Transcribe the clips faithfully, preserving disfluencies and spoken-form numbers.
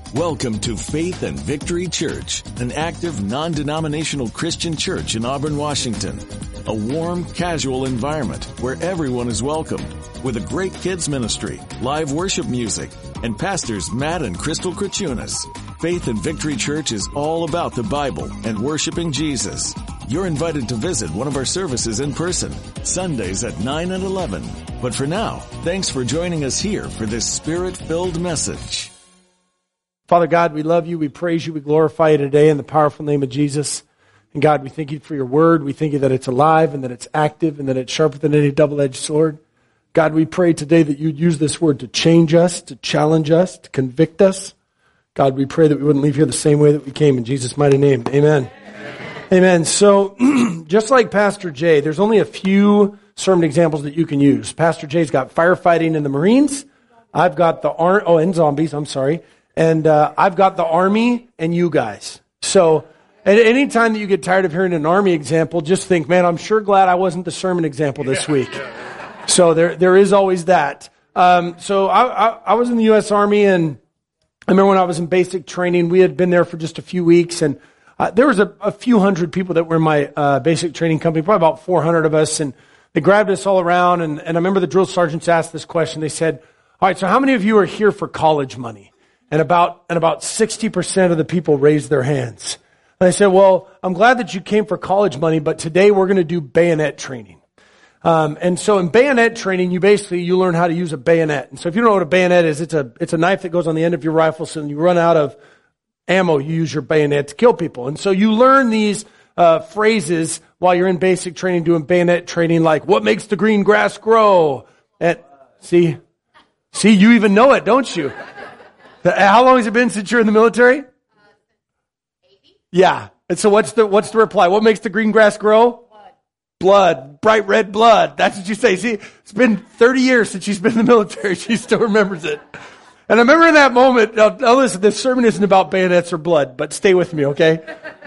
Welcome to Faith and Victory Church, an active, non-denominational Christian church in Auburn, Washington. A warm, casual environment where everyone is welcomed, with a great kids ministry, live worship music, and pastors Matt and Crystal Krachunas. Faith and Victory Church is all about the Bible and worshiping Jesus. You're invited to visit one of our services in person, Sundays at nine and eleven. But for now, thanks for joining us here for this Spirit-filled message. Father God, we love you, we praise you, we glorify you today in the powerful name of Jesus. And God, we thank you for your word. We thank you that it's alive and that it's active and that it's sharper than any double-edged sword. God, we pray today that you'd use this word to change us, to challenge us, to convict us. God, we pray that we wouldn't leave here the same way that we came. In Jesus' mighty name, amen. Amen. Amen. So, just like Pastor Jay, there's only a few sermon examples that you can use. Pastor Jay's got firefighting in the Marines. I've got the, ar- oh, and zombies, I'm sorry. And uh, I've got the Army and you guys. So at any time that you get tired of hearing an Army example, just think, man, I'm sure glad I wasn't the sermon example this week. So there, there is always that. Um, so I, I, I was in the U S Army, and I remember when I was in basic training, we had been there for just a few weeks, and uh, there was a, a few hundred people that were in my uh, basic training company, probably about four hundred of us, and they grabbed us all around, and, and I remember the drill sergeants asked this question. They said, all right, so how many of you are here for college money? And about, and about sixty percent of the people raised their hands. And I said, well, I'm glad that you came for college money, but today we're going to do bayonet training. Um, and so in bayonet training, you basically, you learn how to use a bayonet. And so if you don't know what a bayonet is, it's a, it's a knife that goes on the end of your rifle. So when you run out of ammo, you use your bayonet to kill people. And so you learn these, uh, phrases while you're in basic training, doing bayonet training, like, what makes the green grass grow? And see, see, you even know it, don't you? How long has it been since you're in the military? Uh, eighty. Yeah. And so what's the what's the reply? What makes the green grass grow? Blood. Blood. Bright red blood. That's what you say. See, it's been thirty years since she's been in the military. She still remembers it. And I remember in that moment, now, now listen, this sermon isn't about bayonets or blood, but stay with me, okay?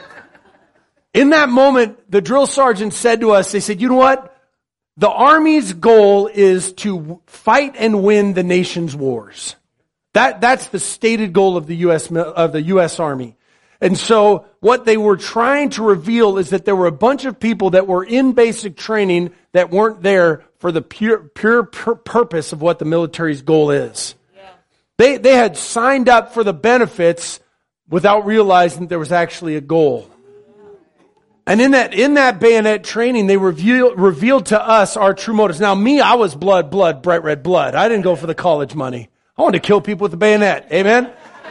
In that moment, the drill sergeant said to us, they said, you know what? The Army's goal is to fight and win the nation's wars. That, that's the stated goal of the U S, of the U S Army. And so what they were trying to reveal is that there were a bunch of people that were in basic training that weren't there for the pure, pure pur- purpose of what the military's goal is. Yeah. They, they had signed up for the benefits without realizing that there was actually a goal. And in that, in that bayonet training, they reveal, revealed to us our true motives. Now me, I was blood, blood, bright red blood. I didn't go for the college money. I wanted to kill people with a bayonet. Amen?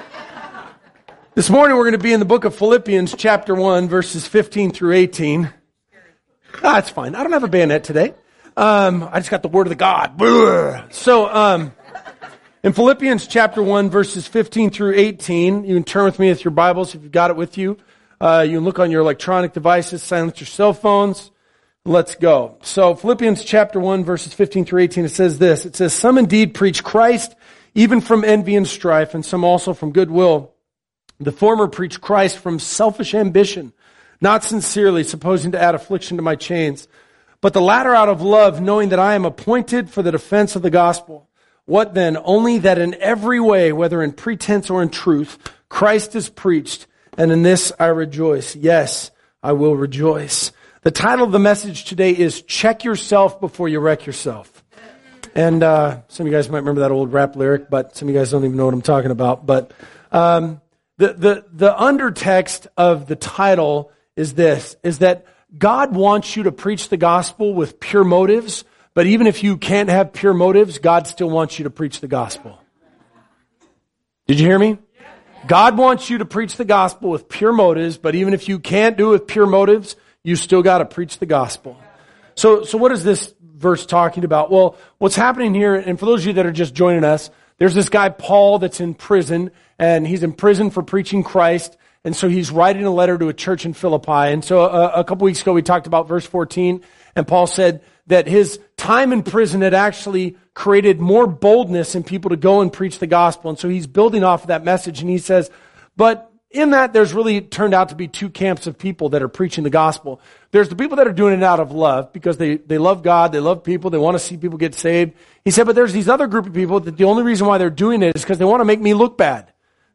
This morning we're going to be in the book of Philippians chapter one, verses fifteen through eighteen. Ah, it's fine. I don't have a bayonet today. Um, I just got the word of the God. So, um, in Philippians chapter one, verses fifteen through eighteen, you can turn with me with your Bibles if you've got it with you. Uh, you can look on your electronic devices, silence your cell phones. Let's go. So, Philippians chapter one, verses fifteen through eighteen, it says this. It says, some indeed preach Christ, even from envy and strife, and some also from goodwill. The former preach Christ from selfish ambition, not sincerely, supposing to add affliction to my chains. But the latter out of love, knowing that I am appointed for the defense of the gospel. What then? Only that in every way, whether in pretense or in truth, Christ is preached, and in this I rejoice. Yes, I will rejoice. The title of the message today is Check Yourself Before You Wreck Yourself. And uh some of you guys might remember that old rap lyric, but some of you guys don't even know what I'm talking about. But um the the the undertext of the title is this, is that God wants you to preach the gospel with pure motives, but even if you can't have pure motives, God still wants you to preach the gospel. Did you hear me? God wants you to preach the gospel with pure motives, but even if you can't do it with pure motives, you still got to preach the gospel. So so what is this verse talking about? Well, what's happening here, and for those of you that are just joining us, there's this guy, Paul, that's in prison, and he's in prison for preaching Christ, and so he's writing a letter to a church in Philippi. And so a, a couple weeks ago, we talked about verse fourteen, and Paul said that his time in prison had actually created more boldness in people to go and preach the gospel, and so he's building off of that message, and he says, but in that, there's really turned out to be two camps of people that are preaching the gospel. There's the people that are doing it out of love because they, they love God, they love people, they want to see people get saved. He said, but there's these other group of people that the only reason why they're doing it is because they want to make me look bad.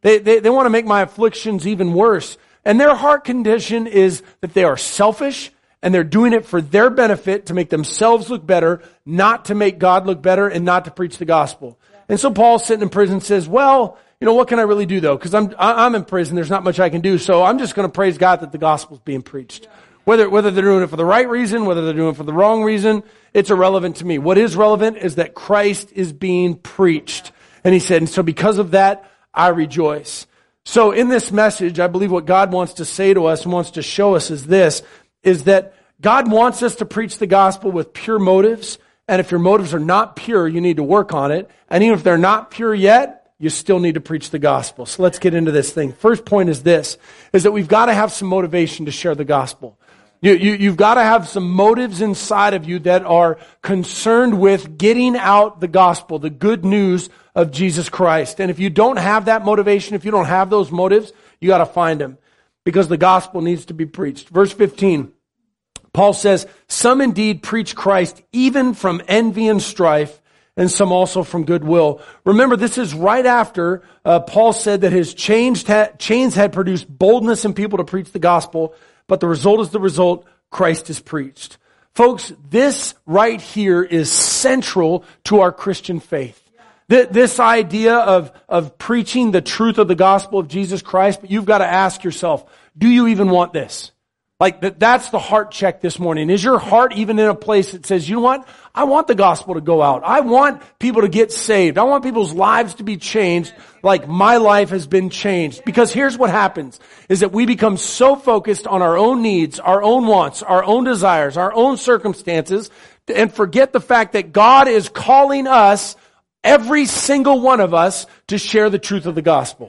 They, they, they want to make my afflictions even worse. And their heart condition is that they are selfish and they're doing it for their benefit to make themselves look better, not to make God look better and not to preach the gospel. And so Paul's sitting in prison and says, well, you know, what can I really do though? Because I'm, I'm in prison. There's not much I can do. So I'm just going to praise God that the gospel's being preached. Whether, whether they're doing it for the right reason, whether they're doing it for the wrong reason, it's irrelevant to me. What is relevant is that Christ is being preached. And he said, and so because of that, I rejoice. So in this message, I believe what God wants to say to us and wants to show us is this, is that God wants us to preach the gospel with pure motives. And if your motives are not pure, you need to work on it. And even if they're not pure yet, you still need to preach the gospel. So let's get into this thing. First point is this, is that we've got to have some motivation to share the gospel. You, you, you've got to have some motives inside of you that are concerned with getting out the gospel, the good news of Jesus Christ. And if you don't have that motivation, if you don't have those motives, you got to find them because the gospel needs to be preached. Verse fifteen, Paul says, some indeed preach Christ even from envy and strife, and some also from goodwill. Remember, this is right after uh, Paul said that his chains had, chains had produced boldness in people to preach the gospel. But the result is the result, Christ is preached. Folks, this right here is central to our Christian faith. This idea of, of preaching the truth of the gospel of Jesus Christ, but you've got to ask yourself, do you even want this? Like, that, that's the heart check this morning. Is your heart even in a place that says, you know what? I want the gospel to go out. I want people to get saved. I want people's lives to be changed like my life has been changed. Because here's what happens, is that we become so focused on our own needs, our own wants, our own desires, our own circumstances, and forget the fact that God is calling us, every single one of us, to share the truth of the gospel.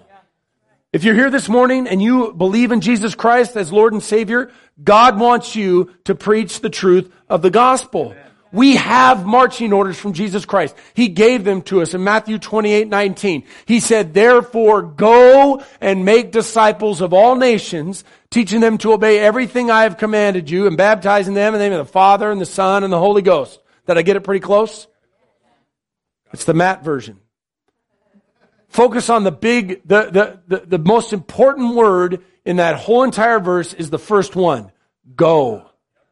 If you're here this morning and you believe in Jesus Christ as Lord and Savior, God wants you to preach the truth of the gospel. We have marching orders from Jesus Christ. He gave them to us in Matthew twenty-eight nineteen. He said, therefore go and make disciples of all nations, teaching them to obey everything I have commanded you and baptizing them in the name of the Father and the Son and the Holy Ghost. Did I get it pretty close? It's the Matt version. Focus on the big, the, the, the, the most important word in that whole entire verse is the first one. Go.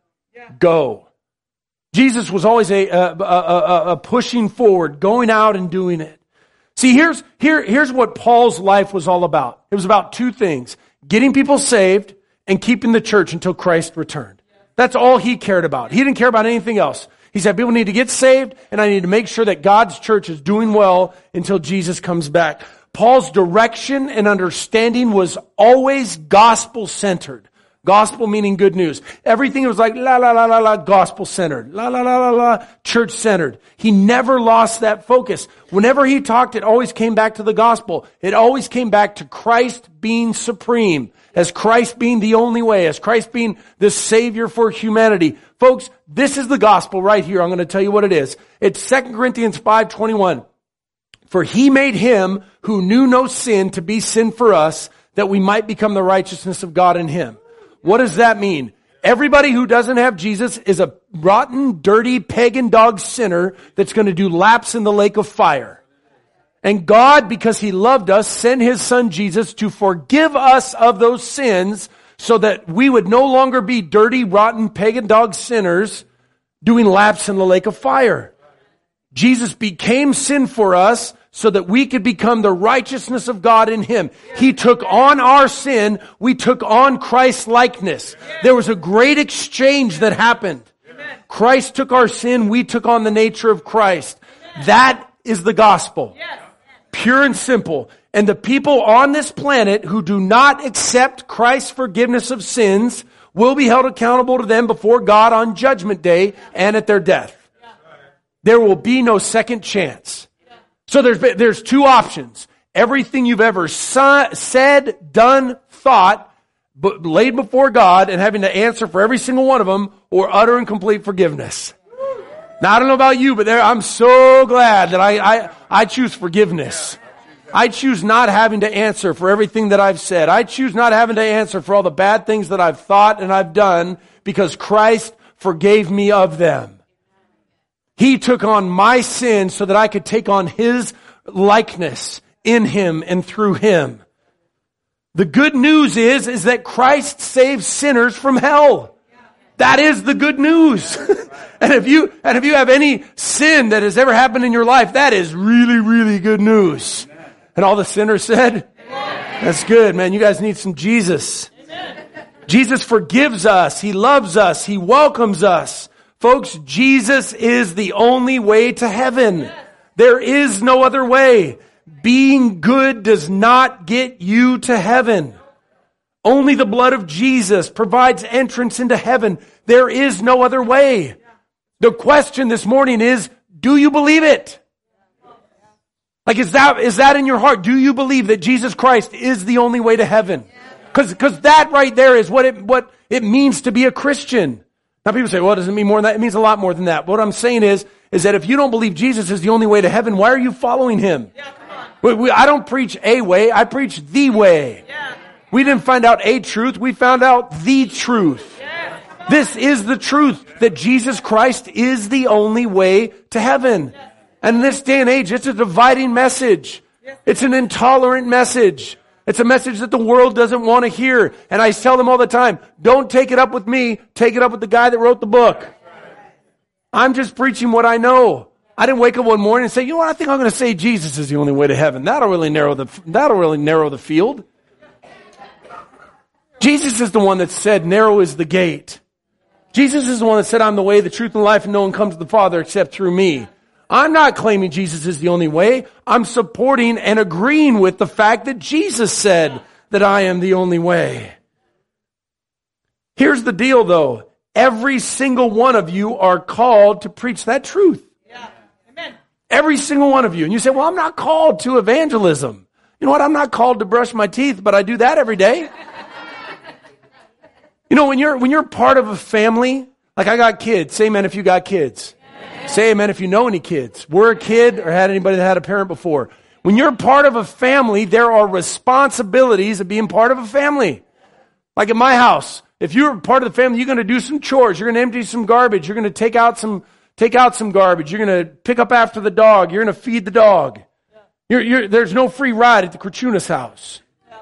Go. Jesus was always a, a, a, a, a pushing forward, going out and doing it. See, here's, here, here's what Paul's life was all about. It was about two things. Getting people saved and keeping the church until Christ returned. That's all he cared about. He didn't care about anything else. He said, people need to get saved, and I need to make sure that God's church is doing well until Jesus comes back. Paul's direction and understanding was always gospel-centered. Gospel meaning good news. Everything was like, la, la, la, la, la, gospel-centered. La, la, la, la, la, church-centered. He never lost that focus. Whenever he talked, it always came back to the gospel. It always came back to Christ being supreme, as Christ being the only way, as Christ being the Savior for humanity. Folks, this is the gospel right here. I'm going to tell you what it is. It's Second Corinthians five twenty-one. For he made him who knew no sin to be sin for us, that we might become the righteousness of God in him. What does that mean? Everybody who doesn't have Jesus is a rotten, dirty, pagan dog sinner that's going to do laps in the lake of fire. And God, because he loved us, sent his son Jesus to forgive us of those sins so that we would no longer be dirty, rotten, pagan dog sinners doing laps in the lake of fire. Jesus became sin for us so that we could become the righteousness of God in him. He took on our sin. We took on Christ's likeness. There was a great exchange that happened. Christ took our sin. We took on the nature of Christ. That is the gospel. Pure and simple. And the people on this planet who do not accept Christ's forgiveness of sins will be held accountable to them before God on Judgment Day and at their death. There will be no second chance. So there's there's two options. Everything you've ever said, done, thought, but laid before God and having to answer for every single one of them, or utter and complete forgiveness. Now, I don't know about you, but there, I'm so glad that I, I, I choose forgiveness. I choose not having to answer for everything that I've said. I choose not having to answer for all the bad things that I've thought and I've done because Christ forgave me of them. He took on my sin so that I could take on his likeness in him and through him. The good news is, is that Christ saves sinners from hell. That is the good news. and if you, and if you have any sin that has ever happened in your life, that is really, really good news. And all the sinners said, that's good, man. You guys need some Jesus. Jesus forgives us. He loves us. He welcomes us. Folks, Jesus is the only way to heaven. There is no other way. Being good does not get you to heaven. Only the blood of Jesus provides entrance into heaven. There is no other way. The question this morning is, do you believe it? Like, is that, is that in your heart? Do you believe that Jesus Christ is the only way to heaven? Cause, cause that right there is what it, what it means to be a Christian. Now people say, well, does it mean more than that? It means a lot more than that. But what I'm saying is, is that if you don't believe Jesus is the only way to heaven, why are you following him? Yeah, come on. We, we, I don't preach a way, I preach the way. Yeah. We didn't find out a truth, we found out the truth. Yeah, come on. This is the truth, that Jesus Christ is the only way to heaven. Yes. And in this day and age, it's a dividing message. Yes. It's an intolerant message. It's a message that the world doesn't want to hear. And I tell them all the time, don't take it up with me, take it up with the guy that wrote the book. I'm just preaching what I know. I didn't wake up one morning and say, you know what, I think I'm going to say Jesus is the only way to heaven. That'll really narrow the, that'll really narrow the field. Jesus is the one that said, narrow is the gate. Jesus is the one that said, I'm the way, the truth, and the life, and no one comes to the Father except through me. I'm not claiming Jesus is the only way. I'm supporting and agreeing with the fact that Jesus said that I am the only way. Here's the deal though. Every single one of you are called to preach that truth. Yeah. Amen. Every single one of you. And you say, well, I'm not called to evangelism. You know what? I'm not called to brush my teeth, but I do that every day. You know, when you're, when you're part of a family, like I got kids, say amen if you got kids. Say amen if you know any kids. Were a kid or had anybody that had a parent before. When you're part of a family, there are responsibilities of being part of a family. Like at my house, if you're part of the family, you're going to do some chores. You're going to empty some garbage. You're going to take out some, take out some garbage. You're going to pick up after the dog. You're going to feed the dog. You're, you're, there's no free ride at the Krachunas house.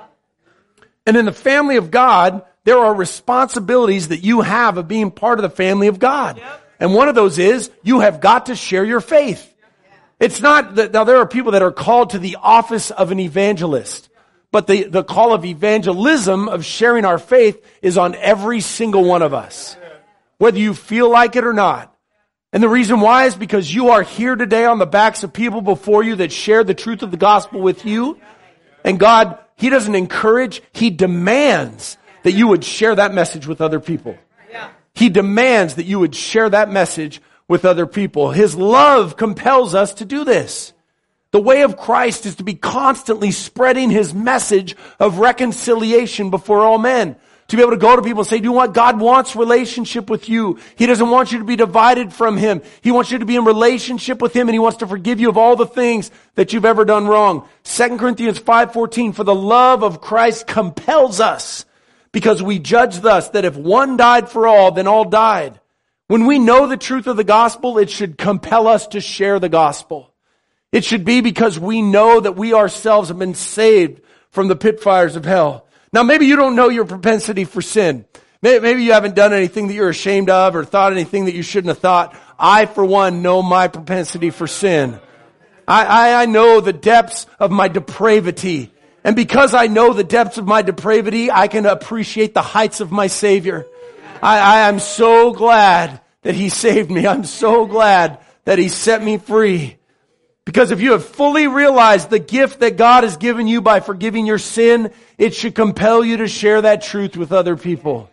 And in the family of God, there are responsibilities that you have of being part of the family of God. And one of those is, you have got to share your faith. It's not that, now there are people that are called to the office of an evangelist. But the, the call of evangelism, of sharing our faith, is on every single one of us. Whether you feel like it or not. And the reason why is because you are here today on the backs of people before you that share the truth of the gospel with you. And God, He doesn't encourage, He demands that you would share that message with other people. He demands that you would share that message with other people. His love compels us to do this. The way of Christ is to be constantly spreading His message of reconciliation before all men. To be able to go to people and say, do you know what? God wants relationship with you. He doesn't want you to be divided from Him. He wants you to be in relationship with Him, and He wants to forgive you of all the things that you've ever done wrong. Second Corinthians five fourteen, for the love of Christ compels us, because we judge thus, that if one died for all, then all died. When we know the truth of the gospel, it should compel us to share the gospel. It should be because we know that we ourselves have been saved from the pit fires of hell. Now, maybe you don't know your propensity for sin. Maybe you haven't done anything that you're ashamed of or thought anything that you shouldn't have thought. I, for one, know my propensity for sin. I, I, I know the depths of my depravity. And because I know the depths of my depravity, I can appreciate the heights of my Savior. I, I am so glad that He saved me. I'm so glad that He set me free. Because if you have fully realized the gift that God has given you by forgiving your sin, it should compel you to share that truth with other people.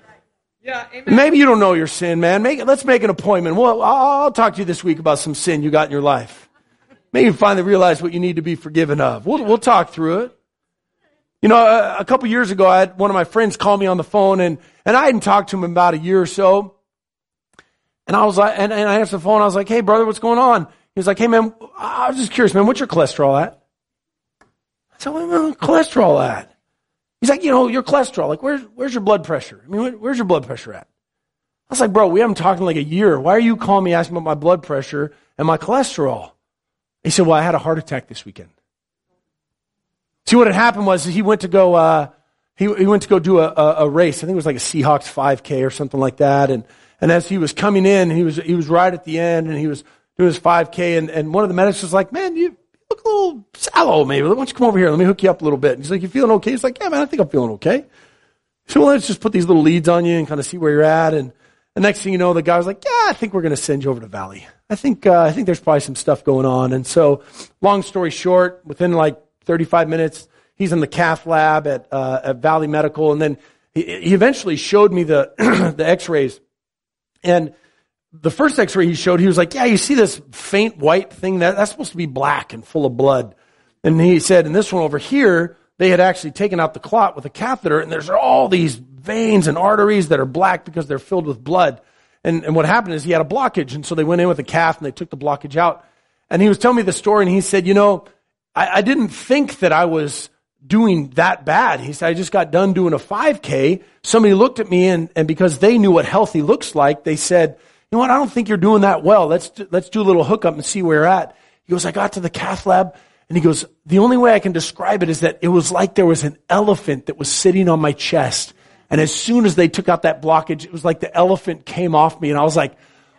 Yeah, amen. Maybe you don't know your sin, man. Make, let's make an appointment. Well, I'll, I'll talk to you this week about some sin you got in your life. Maybe you finally realize what you need to be forgiven of. We'll, we'll talk through it. You know, a, a couple years ago, I had one of my friends call me on the phone, and, and I hadn't talked to him in about a year or so. And I was like, and, and I answered the phone. I was like, hey, brother, what's going on? He was like, hey, man, I was just curious, man, what's your cholesterol at? I said, well, where's cholesterol at? He's like, you know, your cholesterol, like, where's, where's your blood pressure? I mean, where's your blood pressure at? I was like, bro, we haven't talked in like a year. Why are you calling me asking about my blood pressure and my cholesterol? He said, well, I had a heart attack this weekend. See, what had happened was he went to go, uh, he, he went to go do a, a, a race. I think it was like a Seahawks five K or something like that. And, and as he was coming in, he was, he was right at the end and he was doing his five K. And, and one of the medics was like, man, you look a little sallow maybe. Why don't you come over here? Let me hook you up a little bit. And he's like, you feeling okay? He's like, yeah, man, I think I'm feeling okay. So well, let's just put these little leads on you and kind of see where you're at. And the next thing you know, the guy was like, yeah, I think we're going to send you over to Valley. I think, uh, I think there's probably some stuff going on. And so long story short, within like thirty-five minutes, he's in the cath lab at, uh, at Valley Medical. And then he, he eventually showed me the, the x-rays. And the first x-ray he showed, he was like, yeah, you see this faint white thing? That, that's supposed to be black and full of blood. And he said, and this one over here, they had actually taken out the clot with a catheter, and there's all these veins and arteries that are black because they're filled with blood. And, and what happened is he had a blockage, and so they went in with a cath and they took the blockage out. And he was telling me the story, and he said, you know, I, I didn't think that I was doing that bad. He said, I just got done doing a five K. Somebody looked at me, and, and because they knew what healthy looks like, they said, you know what, I don't think you're doing that well. Let's do, let's do a little hookup and see where you're at. He goes, I got to the cath lab, and he goes, the only way I can describe it is that it was like there was an elephant that was sitting on my chest. And as soon as they took out that blockage, it was like the elephant came off me. And I was like,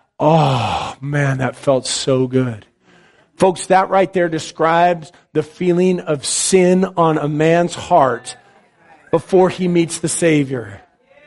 oh, man, that felt so good. Folks, that right there describes the feeling of sin on a man's heart before he meets the Savior.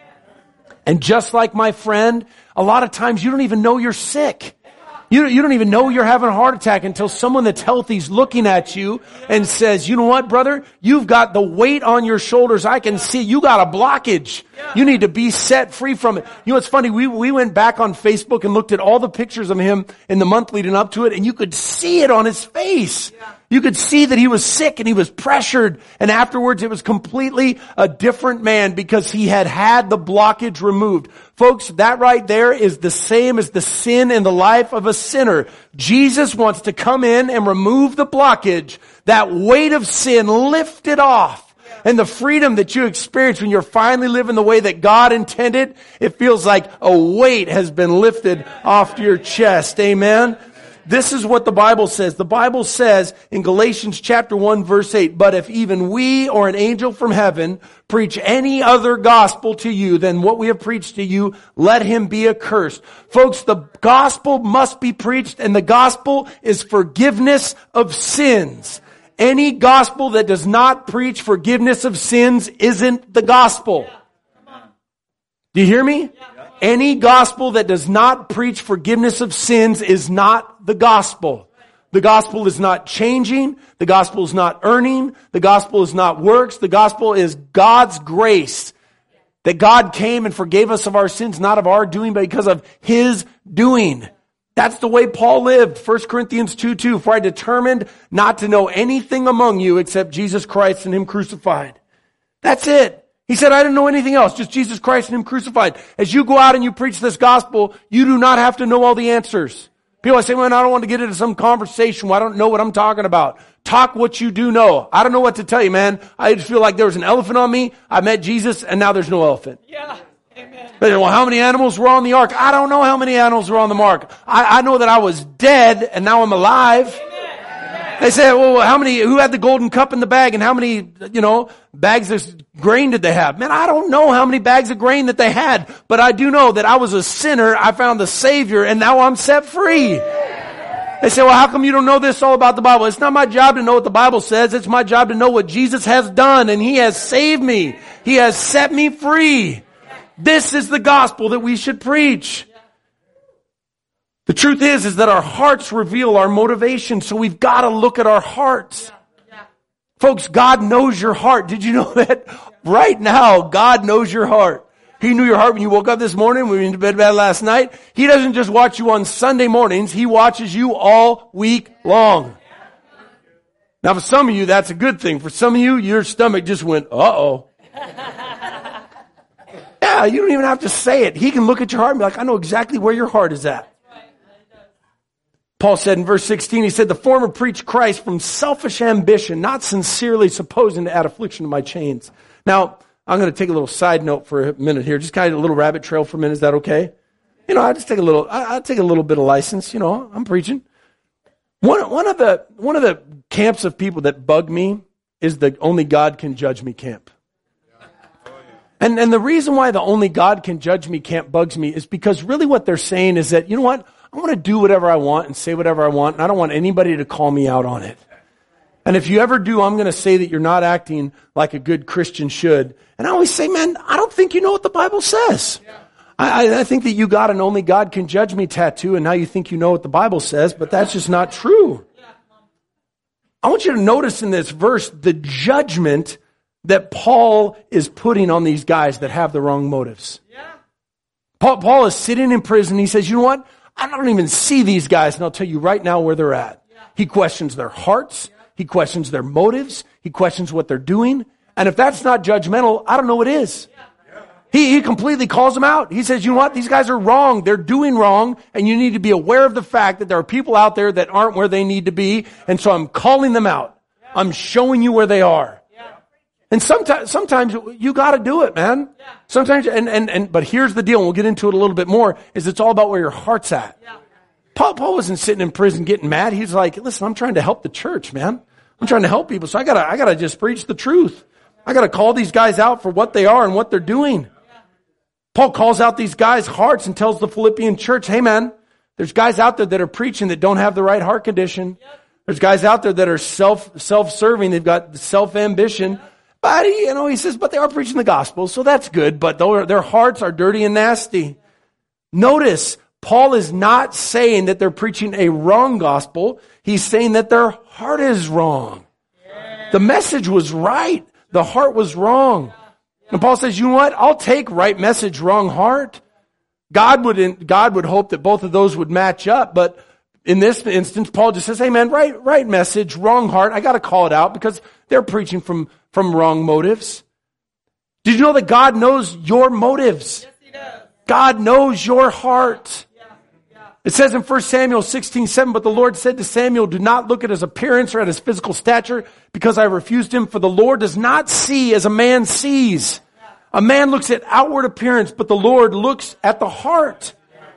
And just like my friend, a lot of times you don't even know you're sick. You, you don't even know you're having a heart attack until someone that's healthy is looking at you and says, you know what, brother? You've got the weight on your shoulders. I can see you got a blockage. You need to be set free from it. You know, it's funny. We, we went back on Facebook and looked at all the pictures of him in the month leading up to it, and you could see it on his face. You could see that he was sick and he was pressured. And afterwards, it was completely a different man because he had had the blockage removed. Folks, that right there is the same as the sin in the life of a sinner. Jesus wants to come in and remove the blockage, that weight of sin, lift it off. And the freedom that you experience when you're finally living the way that God intended, it feels like a weight has been lifted off your chest. Amen? This is what the Bible says. The Bible says in Galatians chapter one verse eight, but if even we or an angel from heaven preach any other gospel to you than what we have preached to you, let him be accursed. Folks, the gospel must be preached, and the gospel is forgiveness of sins. Any gospel that does not preach forgiveness of sins isn't the gospel. Do you hear me? Any gospel that does not preach forgiveness of sins is not the gospel. The gospel is not changing. The gospel is not earning. The gospel is not works. The gospel is God's grace. That God came and forgave us of our sins, not of our doing, but because of His doing. That's the way Paul lived. First Corinthians two two, for I determined not to know anything among you except Jesus Christ and Him crucified. That's it. He said, I didn't know anything else, just Jesus Christ and Him crucified. As you go out and you preach this gospel, you do not have to know all the answers. People say, well, I don't want to get into some conversation where I don't know what I'm talking about. Talk what you do know. I don't know what to tell you, man. I just feel like there was an elephant on me. I met Jesus, and now there's no elephant. Yeah. Amen. But, well, how many animals were on the ark? I don't know how many animals were on the ark. I, I know that I was dead, and now I'm alive. They say, well, how many, who had the golden cup in the bag, and how many, you know, bags of grain did they have? Man, I don't know how many bags of grain that they had, but I do know that I was a sinner, I found the Savior, and now I'm set free. They say, well, how come you don't know this all about the Bible? It's not my job to know what the Bible says. It's my job to know what Jesus has done, and He has saved me. He has set me free. This is the gospel that we should preach. The truth is, is that our hearts reveal our motivation, so we've got to look at our hearts. Yeah. Yeah. Folks, God knows your heart. Did you know that? Yeah. Right now, God knows your heart. He knew your heart when you woke up this morning, when you were in bed last night. He doesn't just watch you on Sunday mornings. He watches you all week long. Now, for some of you, that's a good thing. For some of you, your stomach just went, uh-oh. Yeah, you don't even have to say it. He can look at your heart and be like, I know exactly where your heart is at. Paul said in verse sixteen, he said, the former preached Christ from selfish ambition, not sincerely supposing to add affliction to my chains. Now, I'm going to take a little side note for a minute here. Just kind of a little rabbit trail for a minute. Is that okay? You know, I just take a little, I, I take a little bit of license. You know, I'm preaching. One, one of the, one of the camps of people that bug me is the only God can judge me camp. And and the reason why the only God can judge me camp bugs me is because really what they're saying is that, you know what, I want to do whatever I want and say whatever I want, and I don't want anybody to call me out on it. And if you ever do, I'm going to say that you're not acting like a good Christian should. And I always say, man, I don't think you know what the Bible says. Yeah. I, I think that you got an only God can judge me tattoo, and now you think you know what the Bible says, but that's just not true. Yeah. I want you to notice in this verse the judgment that Paul is putting on these guys that have the wrong motives. Yeah. Paul, Paul is sitting in prison. He says, you know what? I don't even see these guys, and I'll tell you right now where they're at. Yeah. He questions their hearts. He questions their motives. He questions what they're doing. And if that's not judgmental, I don't know what is. He, he completely calls them out. He says, you know what? These guys are wrong. They're doing wrong. And you need to be aware of the fact that there are people out there that aren't where they need to be. And so I'm calling them out. I'm showing you where they are. And sometimes, sometimes you got to do it, man. Sometimes, and, and, and, but here's the deal. And we'll get into it a little bit more, is it's all about where your heart's at. Paul, Paul wasn't sitting in prison getting mad. He's like, listen, I'm trying to help the church, man. I'm trying to help people. So I gotta, I gotta just preach the truth. I gotta call these guys out for what they are and what they're doing. Paul calls out these guys' hearts and tells the Philippian church, hey man, there's guys out there that are preaching that don't have the right heart condition. There's guys out there that are self, self-serving. They've got self-ambition. But, you know, he says, but they are preaching the gospel, so that's good. But their hearts are dirty and nasty. Notice, Paul is not saying that they're preaching a wrong gospel. He's saying that their heart is wrong. Yeah. The message was right. The heart was wrong. Yeah. And Paul says, you know what? I'll take right message, wrong heart. God would, God would hope that both of those would match up. But in this instance, Paul just says, hey man, right, right message, wrong heart. I got to call it out because they're preaching from, from wrong motives. Did you know that God knows your motives? Yes, he does. God knows your heart. It says in First Samuel sixteen seven, but the Lord said to Samuel, do not look at his appearance or at his physical stature, because I refused him, for the Lord does not see as a man sees. A man looks at outward appearance, but the Lord looks at the heart.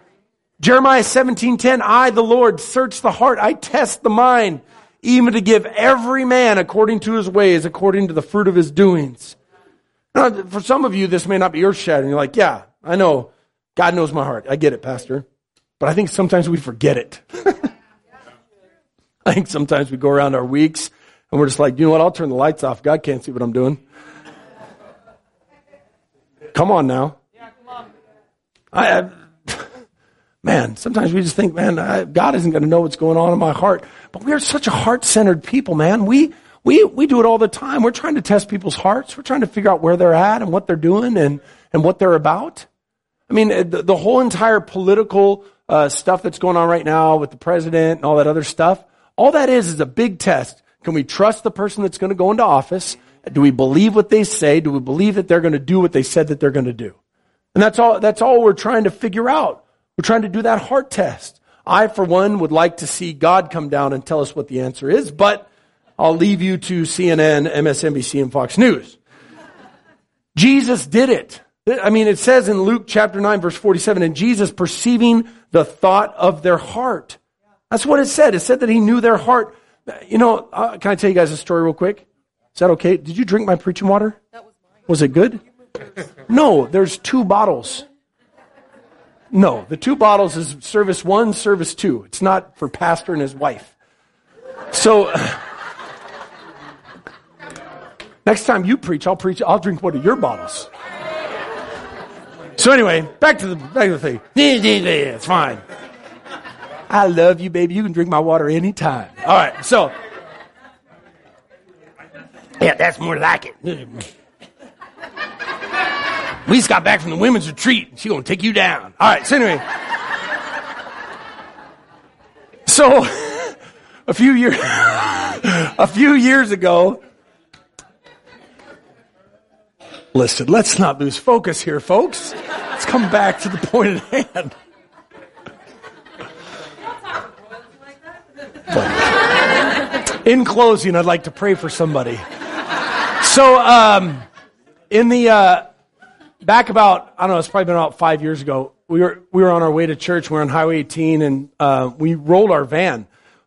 Jeremiah seventeen ten, I, the Lord, search the heart. I test the mind, even to give every man according to his ways, according to the fruit of his doings. Now, for some of you, this may not be earth-shattering. You're like, yeah, I know. God knows my heart. I get it, Pastor. But I think sometimes we forget it. I think sometimes we go around our weeks and we're just like, you know what, I'll turn the lights off. God can't see what I'm doing. Come on now. I, I Man, sometimes we just think, man, I, God isn't going to know what's going on in my heart. But we are such a heart-centered people, man. We we we do it all the time. We're trying to test people's hearts. We're trying to figure out where they're at and what they're doing and, and what they're about. I mean, the, the whole entire political uh, stuff that's going on right now with the president and all that other stuff, all that is is a big test. Can we trust the person that's going to go into office? Do we believe what they say? Do we believe that they're going to do what they said that they're going to do? And that's all, that's all we're trying to figure out. We're trying to do that heart test. I, for one, would like to see God come down and tell us what the answer is, but I'll leave you to C N N, M S N B C, and Fox News. Jesus did it. I mean, it says in Luke chapter nine, verse forty-seven, and Jesus, perceiving the thought of their heart. That's what it said. It said that he knew their heart. You know, uh, can I tell you guys a story real quick? Is that okay? Did you drink my preaching water? That was mine. Was it good? No, there's two bottles. No, the two bottles is service one, service two. It's not for pastor and his wife. So, next time you preach, I'll preach, I'll drink one of your bottles. So anyway, back to the, back to the thing. It's fine. I love you, baby. You can drink my water anytime. All right, so. Yeah, that's more like it. We just got back from the women's retreat. She's going to take you down. All right, so anyway. So, a few years, a few years ago, listen, let's not lose focus here, folks. Let's come back to the point at hand. But in closing, I'd like to pray for somebody. So, um, in the, uh, back about, I don't know, it's probably been about five years ago, we were, we were on our way to church. We were on Highway eighteen, and, uh, we rolled our van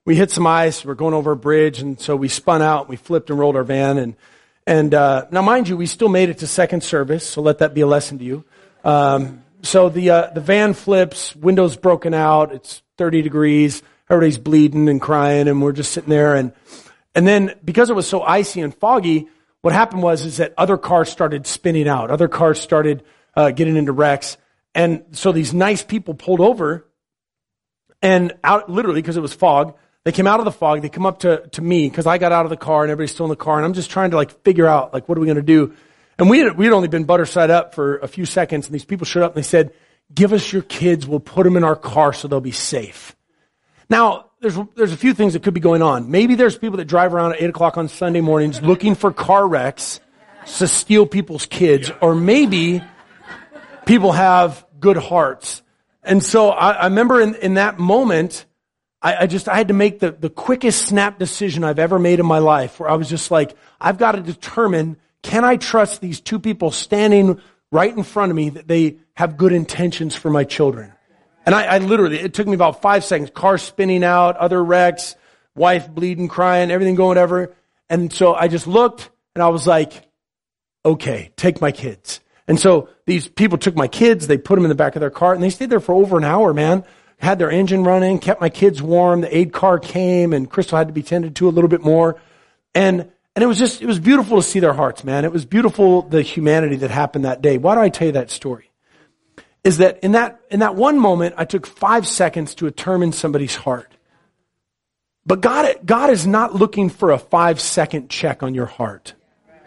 we hit some ice. We're going over a bridge, and so we spun out. We flipped and rolled our van, and and uh, now, mind you, we still made it to second service. So let that be a lesson to you. Um, so the uh, the van flips, windows broken out. It's thirty degrees. Everybody's bleeding and crying, and we're just sitting there. And and then because it was so icy and foggy, what happened was is that other cars started spinning out. Other cars started uh, getting into wrecks, and so these nice people pulled over, and out literally because it was fog. They came out of the fog. They come up to, to me because I got out of the car and everybody's still in the car. And I'm just trying to like figure out like, what are we going to do? And we had, we had only been butter side up for a few seconds. And these people showed up and they said, give us your kids. We'll put them in our car so they'll be safe. Now, there's, there's a few things that could be going on. Maybe there's people that drive around at eight o'clock on Sunday mornings looking for car wrecks to steal people's kids. Or maybe people have good hearts. And so I, I remember in, in that moment, I just, I had to make the, the quickest snap decision I've ever made in my life, where I was just like, I've got to determine, can I trust these two people standing right in front of me that they have good intentions for my children? And I, I literally, it took me about five seconds, car spinning out, other wrecks, wife bleeding, crying, everything going whatever. And so I just looked and I was like, okay, take my kids. And so these people took my kids, they put them in the back of their car, and they stayed there for over an hour, man. Had their engine running, kept my kids warm. The aid car came, and Crystal had to be tended to a little bit more. And and it was just, it was beautiful to see their hearts, man. It was beautiful, the humanity that happened that day. Why do I tell you that story? Is that in that in that one moment, I took five seconds to determine somebody's heart. But God, God is not looking for a five-second check on your heart.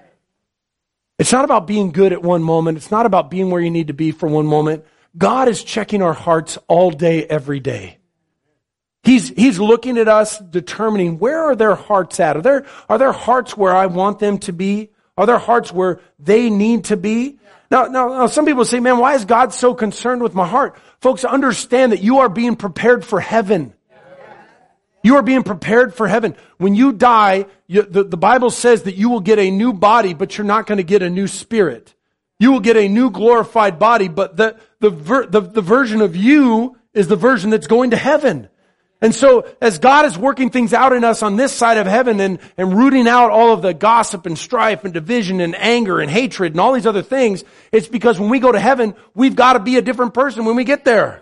It's not about being good at one moment. It's not about being where you need to be for one moment. God is checking our hearts all day, every day. He's, he's looking at us, determining where are their hearts at? Are there, are their hearts where I want them to be? Are their hearts where they need to be? Now, now, now, some people say, man, why is God so concerned with my heart? Folks, understand that you are being prepared for heaven. You are being prepared for heaven. When you die, you, the, the Bible says that you will get a new body, but you're not going to get a new spirit. You will get a new glorified body, but the, the, ver, the, the version of you is the version that's going to heaven. And so as God is working things out in us on this side of heaven and, and rooting out all of the gossip and strife and division and anger and hatred and all these other things, it's because when we go to heaven, we've got to be a different person when we get there.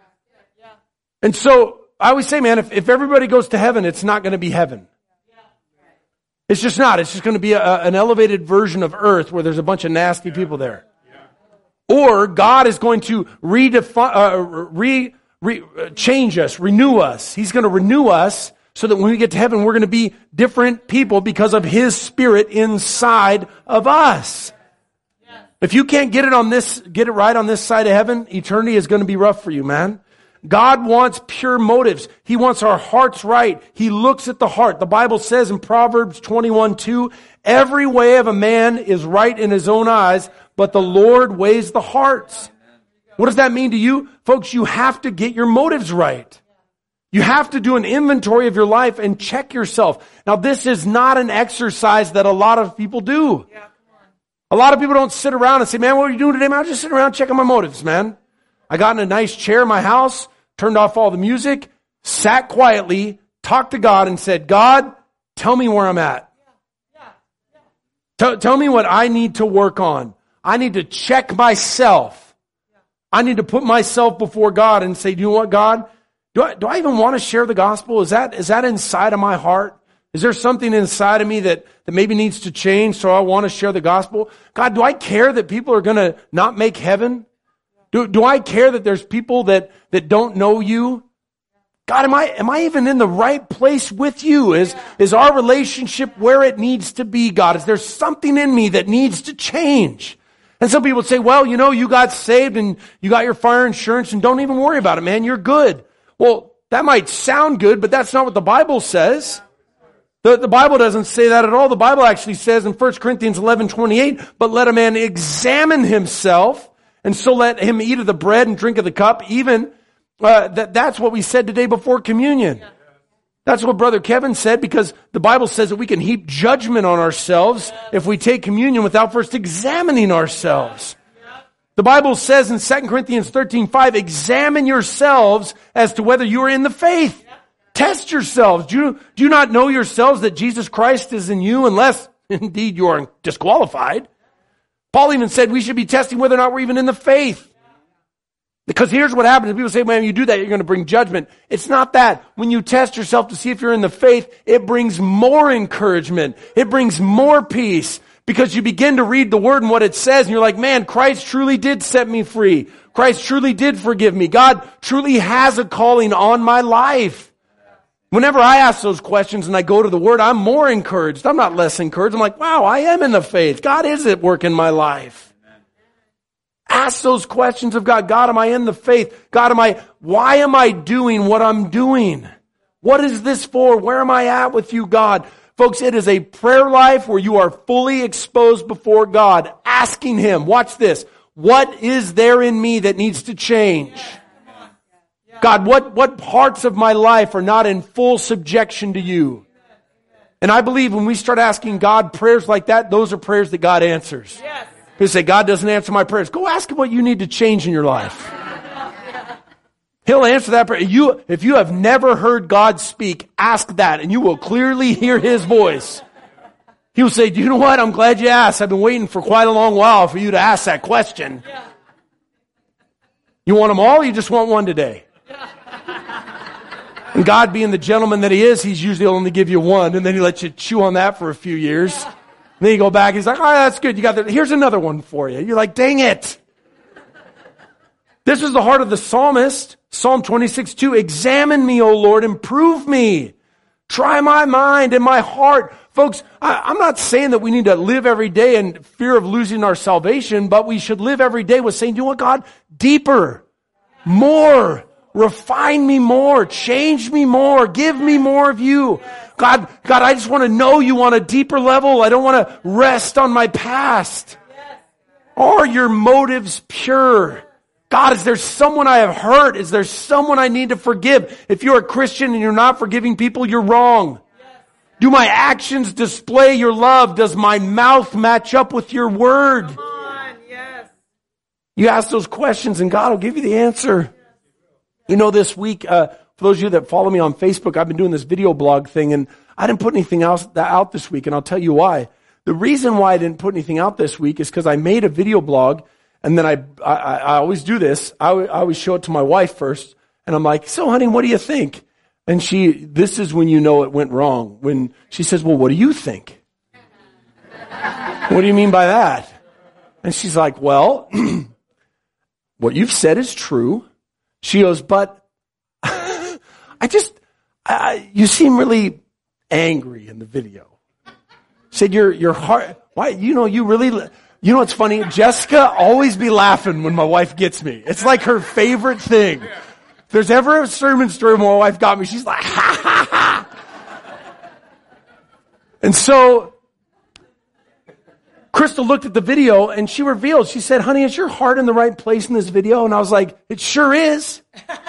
And so I always say, man, if, if everybody goes to heaven, it's not going to be heaven. It's just not. It's just going to be a, an elevated version of earth where there's a bunch of nasty people there. Or God is going to redefine, uh, re, re, change us, renew us. He's going to renew us so that when we get to heaven, we're going to be different people because of His Spirit inside of us. If you can't get it on this, get it right on this side of heaven, eternity is going to be rough for you, man. God wants pure motives. He wants our hearts right. He looks at the heart. The Bible says in Proverbs twenty-one two, every way of a man is right in his own eyes, but the Lord weighs the hearts. What does that mean to you? Folks, you have to get your motives right. You have to do an inventory of your life and check yourself. Now, this is not an exercise that a lot of people do. A lot of people don't sit around and say, man, what are you doing today? Man, I'm just sitting around checking my motives, man. I got in a nice chair in my house, turned off all the music, sat quietly, talked to God and said, God, tell me where I'm at. Tell, tell me what I need to work on. I need to check myself. I need to put myself before God and say, do you know what, God? Do I, do I even want to share the gospel? Is that, is that inside of my heart? Is there something inside of me that, that maybe needs to change so I want to share the gospel? God, do I care that people are going to not make heaven? Do, do I care that there's people that, that don't know you? God, am I, am I even in the right place with you? Is, is our relationship where it needs to be, God? Is there something in me that needs to change? And some people say, well, you know, you got saved and you got your fire insurance and don't even worry about it, man. You're good. Well, that might sound good, but that's not what the Bible says. The, the Bible doesn't say that at all. The Bible actually says in First Corinthians eleven twenty-eight, but let a man examine himself, and so let him eat of the bread and drink of the cup. Even uh, that, that's what we said today before communion. That's what Brother Kevin said, because the Bible says that we can heap judgment on ourselves if we take communion without first examining ourselves. The Bible says in Second Corinthians thirteen five, examine yourselves as to whether you are in the faith. Test yourselves. Do you, do you not know yourselves that Jesus Christ is in you, unless indeed you are disqualified? Paul even said we should be testing whether or not we're even in the faith. Because here's what happens. People say, man, you do that, you're going to bring judgment. It's not that. When you test yourself to see if you're in the faith, it brings more encouragement. It brings more peace. Because you begin to read the word and what it says, and you're like, man, Christ truly did set me free. Christ truly did forgive me. God truly has a calling on my life. Whenever I ask those questions and I go to the word, I'm more encouraged. I'm not less encouraged. I'm like, wow, I am in the faith. God is at work in my life. Ask those questions of God. God, am I in the faith? God, am I, why am I doing what I'm doing? What is this for? Where am I at with you, God? Folks, it is a prayer life where you are fully exposed before God, asking Him, watch this, what is there in me that needs to change? God, what, what parts of my life are not in full subjection to you? And I believe when we start asking God prayers like that, those are prayers that God answers. People say, God doesn't answer my prayers. Go ask Him what you need to change in your life. He'll answer that prayer. You, if you have never heard God speak, ask that and you will clearly hear His voice. He will say, do you know what? I'm glad you asked. I've been waiting for quite a long while for you to ask that question. You want them all or you just want one today? And God being the gentleman that He is, He's usually only give you one and then He lets you chew on that for a few years. And then you go back, He's like, oh, that's good. You got that. Here's another one for you. You're like, dang it. This is the heart of the psalmist. Psalm twenty-six two, examine me, O Lord, and prove me. Try my mind and my heart. Folks, I, I'm not saying that we need to live every day in fear of losing our salvation, but we should live every day with saying, you know what, God? Deeper, more, refine me more, change me more, give me more of you. God, God, I just want to know you on a deeper level. I don't want to rest on my past. Are your motives pure? God, is there someone I have hurt? Is there someone I need to forgive? If you're a Christian and you're not forgiving people, you're wrong. Do my actions display your love? Does my mouth match up with your word? Come on, yes. You ask those questions and God will give you the answer. You know, this week, uh, for those of you that follow me on Facebook, I've been doing this video blog thing and I didn't put anything else out this week and I'll tell you why. The reason why I didn't put anything out this week is because I made a video blog. And then I, I, I always do this. I, I always show it to my wife first. And I'm like, so honey, what do you think? And she, this is when you know it went wrong. When she says, well, what do you think? What do you mean by that? And she's like, well, what you've said is true. She goes, but I just, I, you seem really angry in the video. Said your, your heart, why, you know, you really, you know what's funny? Jessica always be laughing when my wife gets me. It's like her favorite thing. If there's ever a sermon story where my wife got me, she's like, ha, ha, ha. And so, Crystal looked at the video and she revealed, she said, honey, is your heart in the right place in this video? And I was like, it sure is.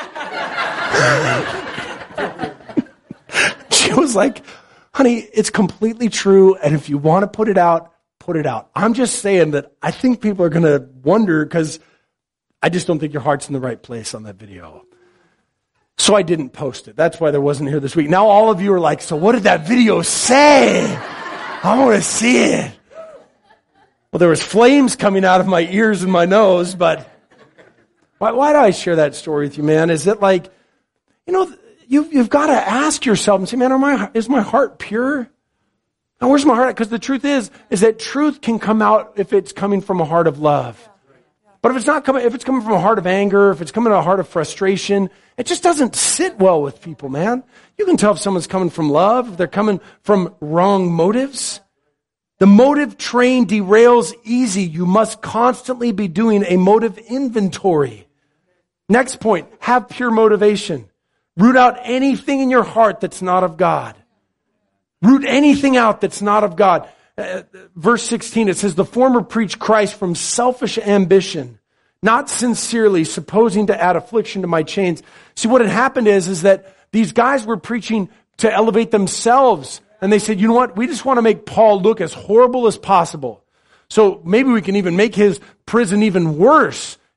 She was like, honey, it's completely true. And if you want to put it out, put it out. I'm just saying that I think people are going to wonder because I just don't think your heart's in the right place on that video. So I didn't post it. That's why there wasn't here this week. Now all of you are like, so what did that video say? I want to see it. Well, there was flames coming out of my ears and my nose, but why, why do I share that story with you, man? Is it like, you know, you, you've got to ask yourself and say, man, are my, is my heart pure? Now, where's my heart at? Because the truth is, is that truth can come out if it's coming from a heart of love. But if it's not coming, if it's coming from a heart of anger, if it's coming from a heart of frustration, it just doesn't sit well with people, man. You can tell if someone's coming from love, if they're coming from wrong motives. The motive train derails easy. You must constantly be doing a motive inventory. Next point, have pure motivation. Root out anything in your heart that's not of God. Root anything out that's not of God. Uh, verse sixteen, it says, the former preach Christ from selfish ambition, not sincerely, supposing to add affliction to my chains. See, what had happened is, is that these guys were preaching to elevate themselves. And they said, you know what? We just want to make Paul look as horrible as possible. So maybe we can even make his prison even worse.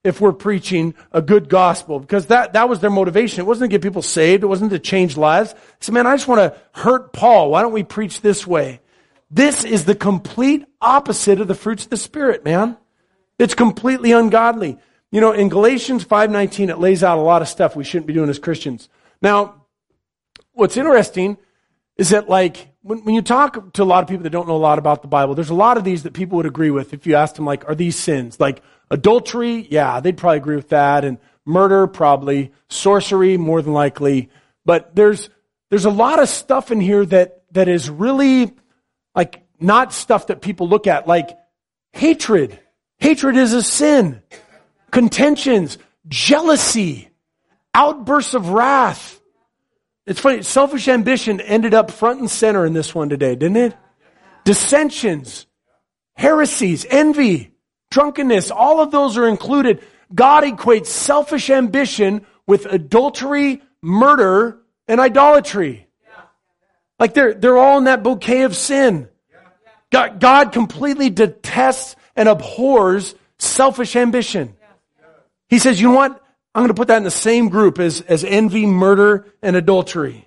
if we're preaching a good gospel, because that, that was their motivation. It wasn't to get people saved. It wasn't to change lives. They said, man, I just want to hurt Paul. Why don't we preach this way? This is the complete opposite of the fruits of the Spirit, man. It's completely ungodly. You know, in Galatians five nineteen, it lays out a lot of stuff we shouldn't be doing as Christians. Now, what's interesting is that, like, when, when you talk to a lot of people that don't know a lot about the Bible, there's a lot of these that people would agree with if you asked them, like, are these sins? Like, adultery, yeah, they'd probably agree with that. And murder, probably. Sorcery, more than likely. But there's there's a lot of stuff in here that that is really, like, not stuff that people look at. Like, hatred. Hatred is a sin. Contentions, jealousy, outbursts of wrath. It's funny, selfish ambition ended up front and center in this one today, didn't it? Dissensions, heresies, envy, drunkenness, all of those are included. God equates selfish ambition with adultery, murder, and idolatry. Like they're, they're all in that bouquet of sin. God, God completely detests and abhors selfish ambition. He says, you know what? I'm going to put that in the same group as, as envy, murder, and adultery.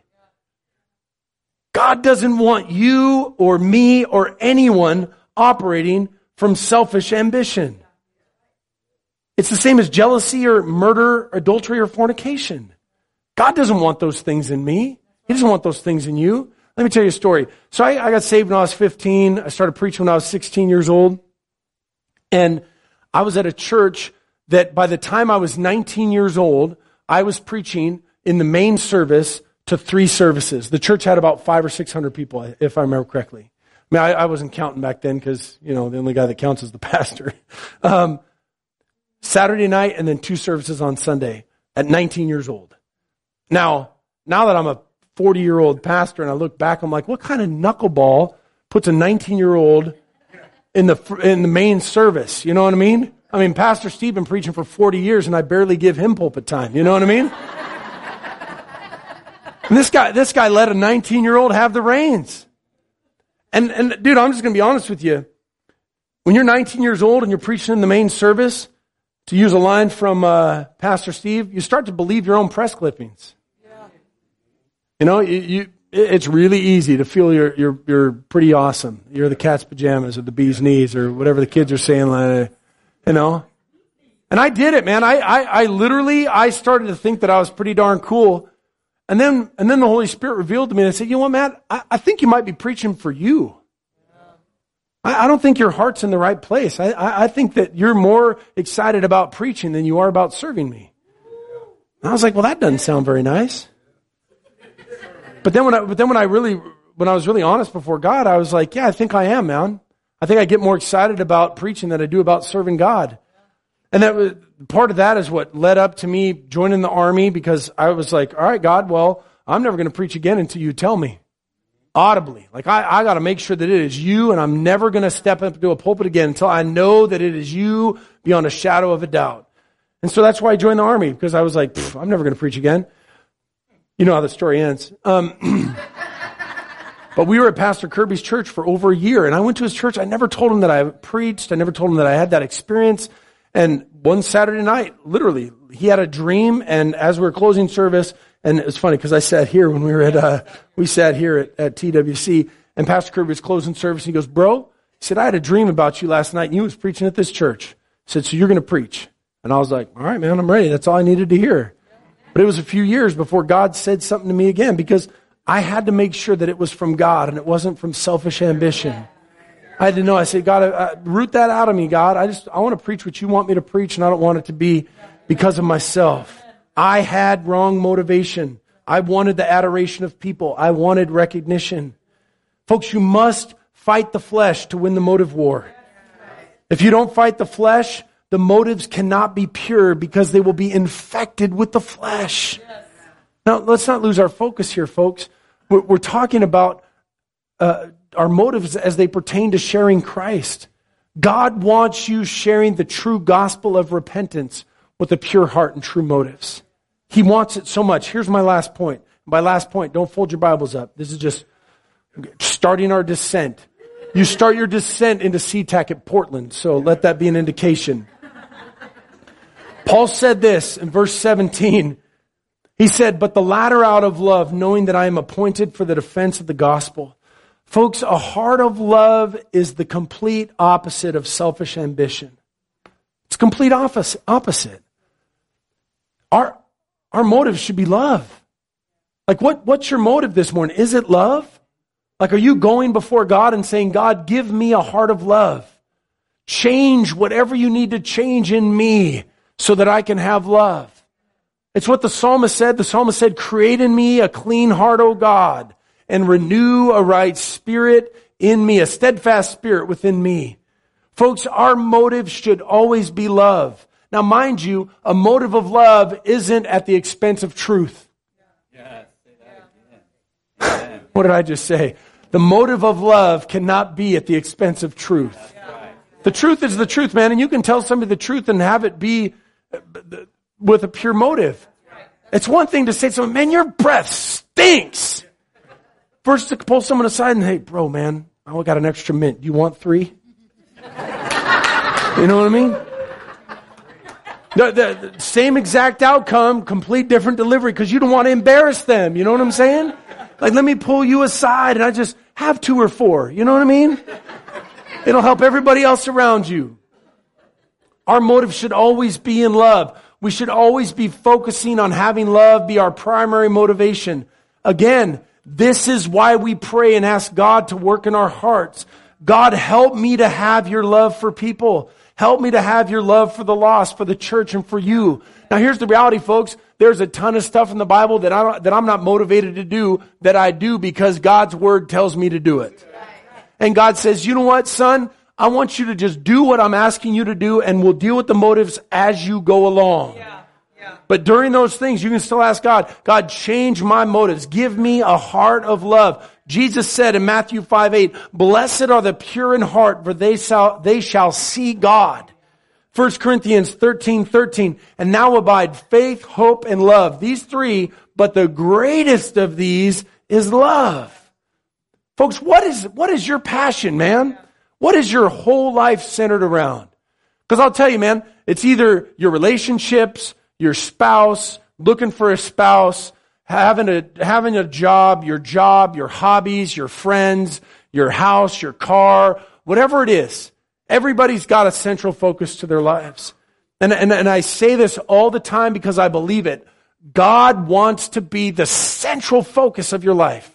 God doesn't want you or me or anyone operating from selfish ambition. It's the same as jealousy or murder, adultery, or fornication. God doesn't want those things in me. He doesn't want those things in you. Let me tell you a story. So I, I got saved when I was fifteen. I started preaching when I was sixteen years old. And I was at a church that by the time I was nineteen years old, I was preaching in the main service to three services. The church had about five or six hundred people, if I remember correctly. I mean, I, I wasn't counting back then because, you know, the only guy that counts is the pastor. Um, Saturday night and then two services on Sunday at nineteen years old. Now, now that I'm a forty-year-old pastor and I look back, I'm like, what kind of knuckleball puts a nineteen-year-old in the in the main service? You know what I mean? I mean, Pastor Steve been preaching for forty years and I barely give him pulpit time. You know what I mean? And this guy, this guy let a nineteen-year-old have the reins. And, and dude, I'm just going to be honest with you. When you're nineteen years old and you're preaching in the main service, to use a line from uh, Pastor Steve, you start to believe your own press clippings. Yeah. You know, you, you it's really easy to feel you're you're you're pretty awesome. You're the cat's pajamas or the bee's knees or whatever the kids are saying. Like, you know, and I did it, man. I, I, I literally, I started to think that I was pretty darn cool. And then, and then the Holy Spirit revealed to me and I said, you know what, Matt, I, I think you might be preaching for you. I, I don't think your heart's in the right place. I, I, I think that you're more excited about preaching than you are about serving me. And I was like, well, that doesn't sound very nice. But then when I, but then when I really, when I was really honest before God, I was like, yeah, I think I am, man. I think I get more excited about preaching than I do about serving God. And that was, part of that is what led up to me joining the army, because I was like, all right, God, well, I'm never going to preach again until you tell me audibly. Like I, I got to make sure that it is you, and I'm never going to step up to a pulpit again until I know that it is you beyond a shadow of a doubt. And so that's why I joined the army, because I was like, I'm never going to preach again. You know how the story ends. Um, But we were at Pastor Kirby's church for over a year, and I went to his church. I never told him that I preached. I never told him that I had that experience. And one Saturday night, literally, he had a dream, and as we were closing service, and it's funny because I sat here when we were at, uh, we sat here at, at T W C, and Pastor Kirby was closing service, and he goes, bro, he said, I had a dream about you last night, and you was preaching at this church. He said, so you're going to preach. And I was like, all right, man, I'm ready. That's all I needed to hear. But it was a few years before God said something to me again, because I had to make sure that it was from God and it wasn't from selfish ambition. I had to know. I said, God, uh, root that out of me, God. I just, I want to preach what you want me to preach, and I don't want it to be because of myself. I had wrong motivation. I wanted the adoration of people. I wanted recognition. Folks, you must fight the flesh to win the motive war. If you don't fight the flesh, the motives cannot be pure because they will be infected with the flesh. Now, let's not lose our focus here, folks. We're, we're talking about uh, our motives as they pertain to sharing Christ. God wants you sharing the true gospel of repentance with a pure heart and true motives. He wants it so much. Here's my last point. By last point, don't fold your Bibles up. This is just starting our descent. You start your descent into SeaTac at Portland, so let that be an indication. Paul said this in verse seventeen. He said, but the latter out of love, knowing that I am appointed for the defense of the gospel. Folks, a heart of love is the complete opposite of selfish ambition. It's complete opposite. Our, our motive should be love. Like what, what's your motive this morning? Is it love? Like, are you going before God and saying, God, give me a heart of love. Change whatever you need to change in me so that I can have love. It's what the psalmist said. The psalmist said, create in me a clean heart, O God, and renew a right spirit in me, a steadfast spirit within me. Folks, our motive should always be love. Now, mind you, a motive of love isn't at the expense of truth. Yeah, say that again. What did I just say? The motive of love cannot be at the expense of truth. The truth is the truth, man, and you can tell somebody the truth and have it be with a pure motive. It's one thing to say to someone, man, your breath stinks. First to pull someone aside and, hey, bro, man, I got an extra mint. Do you want three? You know what I mean? The, the, the same exact outcome, complete different delivery, because you don't want to embarrass them. You know what I'm saying? Like, let me pull you aside and I just have two or four. You know what I mean? It'll help everybody else around you. Our motive should always be in love. We should always be focusing on having love be our primary motivation. Again, this is why we pray and ask God to work in our hearts. God, help me to have your love for people. Help me to have your love for the lost, for the church, and for you. Now, here's the reality, folks. There's a ton of stuff in the Bible that, I don't, that I'm not motivated to do, that I do because God's word tells me to do it. And God says, you know what, son? I want you to just do what I'm asking you to do, and we'll deal with the motives as you go along. Yeah, yeah. But during those things, you can still ask God, God, change my motives. Give me a heart of love. Jesus said in Matthew five eight, blessed are the pure in heart, for they shall, they shall see God. First Corinthians thirteen thirteen, and now abide faith, hope, and love. These three, but the greatest of these is love. Folks, what is, what is your passion, man? What is your whole life centered around? Because I'll tell you, man, it's either your relationships, your spouse, looking for a spouse, having a, having a job, your job, your hobbies, your friends, your house, your car, whatever it is. Everybody's got a central focus to their lives. And, and, and I say this all the time because I believe it. God wants to be the central focus of your life.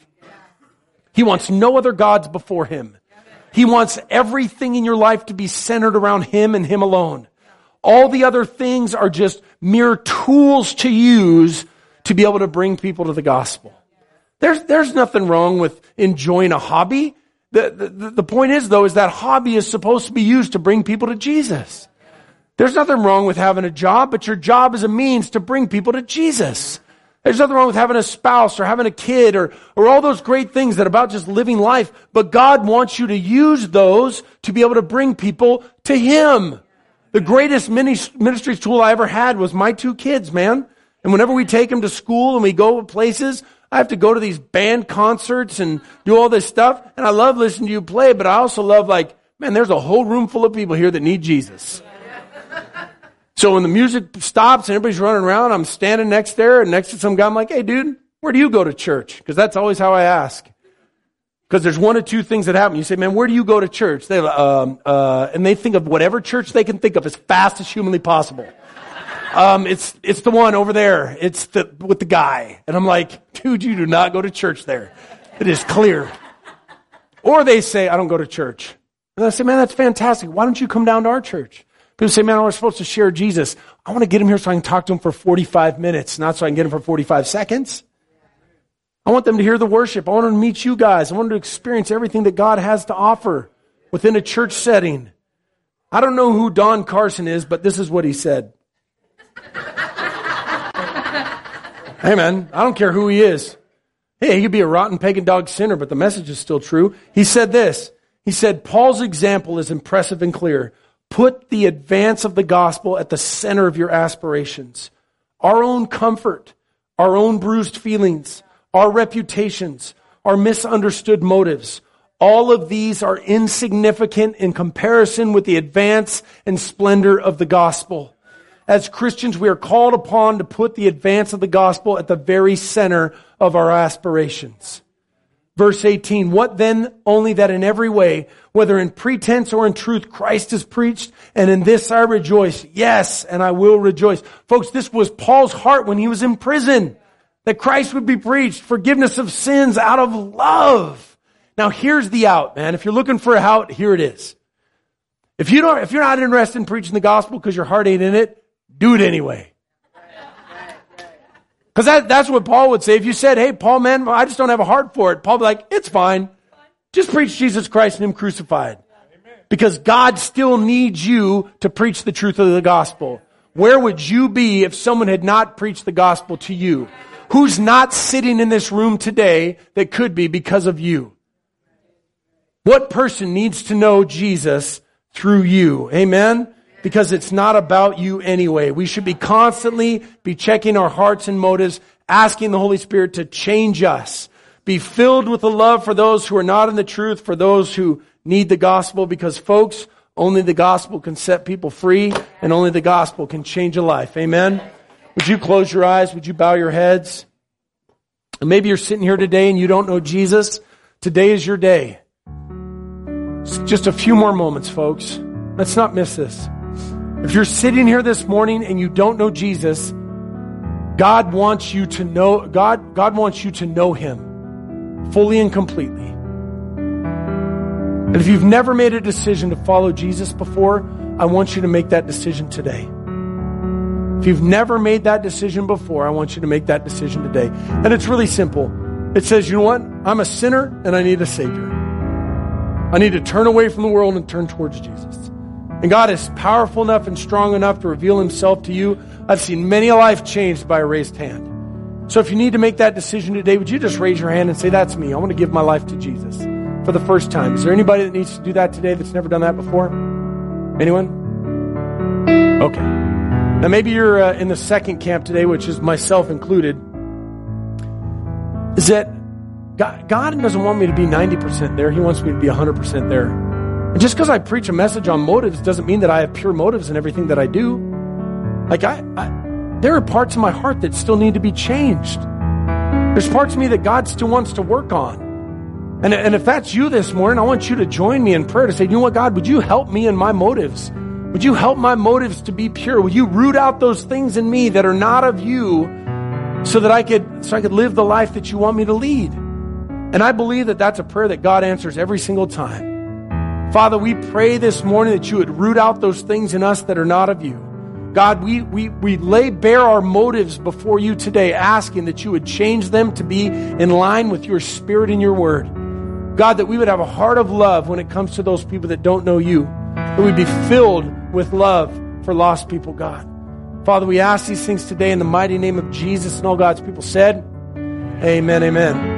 He wants no other gods before him. He wants everything in your life to be centered around him and him alone. All the other things are just mere tools to use to be able to bring people to the gospel. There's, there's nothing wrong with enjoying a hobby. The, the, the point is, though, is that hobby is supposed to be used to bring people to Jesus. There's nothing wrong with having a job, but your job is a means to bring people to Jesus. There's nothing wrong with having a spouse or having a kid or, or all those great things that are about just living life. But God wants you to use those to be able to bring people to him. The greatest ministry tool I ever had was my two kids, man. And whenever we take them to school and we go places, I have to go to these band concerts and do all this stuff. And I love listening to you play, but I also love like, man, there's a whole room full of people here that need Jesus. So when the music stops and everybody's running around, I'm standing next there and next to some guy. I'm like, hey, dude, where do you go to church? Because that's always how I ask. Because there's one or two things that happen. You say, man, where do you go to church? They, um, uh, and they think of whatever church they can think of as fast as humanly possible. Um, it's it's the one over there. It's the with the guy. And I'm like, dude, you do not go to church there. It is clear. Or they say, I don't go to church. And I say, man, that's fantastic. Why don't you come down to our church? People say, man, we're supposed to share Jesus. I want to get him here so I can talk to him for forty-five minutes, not so I can get him for forty-five seconds. I want them to hear the worship. I want them to meet you guys. I want them to experience everything that God has to offer within a church setting. I don't know who Don Carson is, but this is what he said. Hey, man, I don't care who he is. Hey, he could be a rotten pagan dog sinner, but the message is still true. He said this. He said, Paul's example is impressive and clear. Put the advance of the gospel at the center of your aspirations. Our own comfort, our own bruised feelings, our reputations, our misunderstood motives, all of these are insignificant in comparison with the advance and splendor of the gospel. as Christians, we are called upon to put the advance of the gospel at the very center of our aspirations. Verse eighteen, what then? Only that in every way, whether in pretense or in truth, Christ is preached, and in this I rejoice. Yes, and I will rejoice. Folks, this was Paul's heart when he was in prison, that Christ would be preached, forgiveness of sins out of love. Now here's the out, man. If you're looking for a out, here it is. If you don't, if you're not interested in preaching the gospel because your heart ain't in it, do it anyway. Because that, that's what Paul would say. If you said, hey, Paul, man, I just don't have a heart for it. Paul would be like, it's fine. Just preach Jesus Christ and Him crucified. Because God still needs you to preach the truth of the gospel. Where would you be if someone had not preached the gospel to you? Who's not sitting in this room today that could be because of you? What person needs to know Jesus through you? Amen? Because it's not about you anyway. We should be constantly be checking our hearts and motives, asking the Holy Spirit to change us. Be filled with the love for those who are not in the truth, for those who need the gospel, because folks, only the gospel can set people free, and only the gospel can change a life. Amen? Would you close your eyes? Would you bow your heads? And maybe you're sitting here today and you don't know Jesus. Today is your day. It's just a few more moments, folks. Let's not miss this. If you're sitting here this morning and you don't know Jesus, God wants you to know, God, God wants you to know Him fully and completely. And if you've never made a decision to follow Jesus before, I want you to make that decision today. If you've never made that decision before, I want you to make that decision today. And it's really simple. It says, you know what? I'm a sinner and I need a Savior. I need to turn away from the world and turn towards Jesus. And God is powerful enough and strong enough to reveal Himself to you. I've seen many a life changed by a raised hand. So if you need to make that decision today, would you just raise your hand and say, that's me. I want to give my life to Jesus for the first time. Is there anybody that needs to do that today that's never done that before? Anyone? Okay. Now maybe you're uh, in the second camp today, which is myself included. Is that God, God doesn't want me to be ninety percent there. He wants me to be one hundred percent there. And just because I preach a message on motives doesn't mean that I have pure motives in everything that I do. Like I, I, there are parts of my heart that still need to be changed. There's parts of me that God still wants to work on. And, and if that's you this morning, I want you to join me in prayer to say, you know what, God, would you help me in my motives? Would you help my motives to be pure? Would you root out those things in me that are not of you so that I could, so I could live the life that you want me to lead? And I believe that that's a prayer that God answers every single time. Father, we pray this morning that you would root out those things in us that are not of you. God, we, we, we lay bare our motives before you today, asking that you would change them to be in line with your Spirit and your word. God, that we would have a heart of love when it comes to those people that don't know you. That we'd be filled with love for lost people, God. Father, we ask these things today in the mighty name of Jesus, and all God's people said, amen, amen.